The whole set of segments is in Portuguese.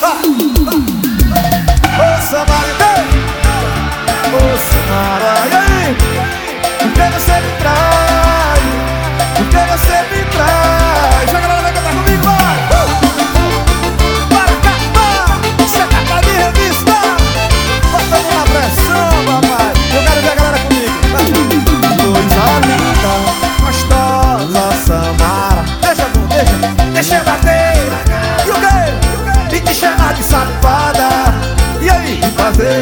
Ô Samara, ô Samara, e aí? Por que você me trai? Por que você me trai? Já a galera vai cantar comigo, vai! Para cá, vai! Você tá de revista! Botando na pressão, papai! Eu quero ver a galera comigo! Coisa linda, gostosa, Samara. Deixa eu bater! E o quê? E te chamar de safada! E aí? Fazer,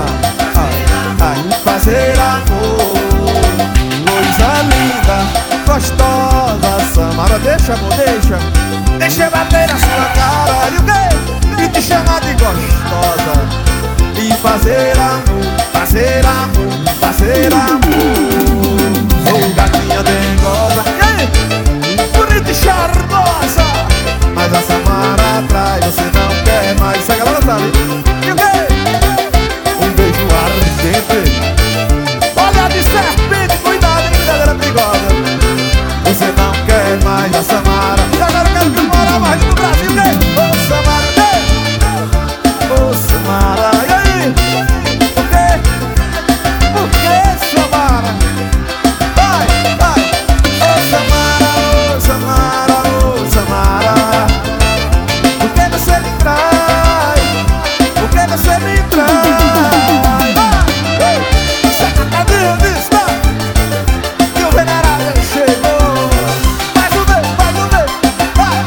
fazer amor. Coisa linda, gostosa, Samara. Deixa, amor, deixa eu bater na sua cara. E o quê? E te chamar de gostosa. E fazer amor, fazer amor, fazer amor. Sou gatinha dengosa. E aí? Bonita e charmosa. Mas a Samara atrai, você não quer mais. Essa galera sabe. E o quê? Um beijo ardente. Olha de serpente, cuidado, hein, galera perigosa. Você não quer mais a Samara. E agora eu quero que mora mais no Brasil, né? Ô Samara, ô Samara. E aí? Por quê? Por que, Samara? Vai! Ô Samara, ô Samara, ô Samara. Por que você me trai? Por que você me trai? Você tá de revista e o venerável chegou. Faz o ver, vai!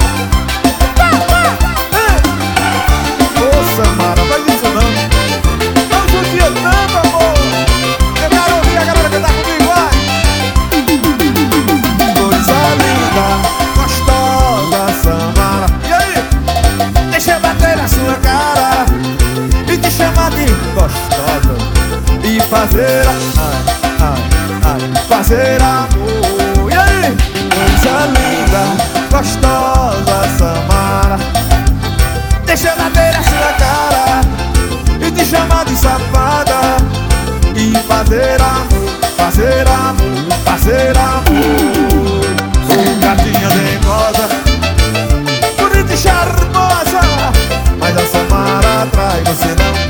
Ô Samara, faz isso não. Não judia tanto, amor. Eu quero ouvir a galera cantar comigo, vai. Coisa linda, gostosa, Samara. E aí? Deixa eu bater na sua cara e te chamar de gostosa. E fazer, fazer amor. E aí? Coisa linda, gostosa, Samara. Deixa eu bater na sua cara e te chamar de safada. E fazer amor, fazer amor, fazer amor. Sou gatinha dengosa, bonita e charmosa. Mas a Samara atrai, você não